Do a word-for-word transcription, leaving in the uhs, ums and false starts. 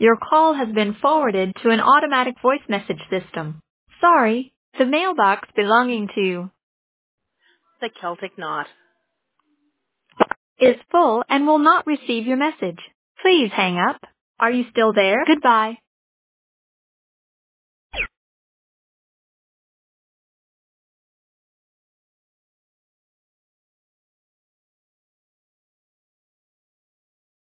Your call has been forwarded to an automatic voice message system. Sorry, the mailbox belonging to The Celtic Knot is full and will not receive your message. Please hang up. Are you still there? Goodbye.